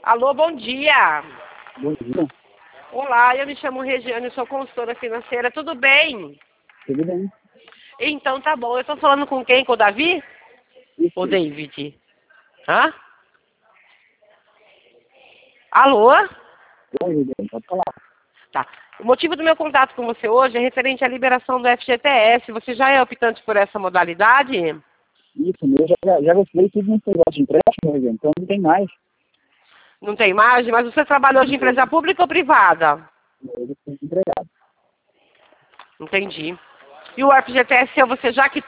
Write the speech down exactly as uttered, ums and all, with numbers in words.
Alô, bom dia. Bom dia. Olá, eu me chamo Regiane, sou consultora financeira, tudo bem? Tudo bem? Então tá bom, eu tô falando com quem? Com o Davi? Isso. Ou David? Hã? Alô? Oi, Regiane, pode falar. Tá. O motivo do meu contato com você hoje é referente à liberação do F G T S. Você já é optante por essa modalidade? Isso, eu já, já gostei tudo nesse negócio de empréstimo, Regiane, então não tem mais. Não tem margem, mas você trabalhou de empresa pública ou privada? Eu estou empregado. Entendi. E o F G T S, você já quitou?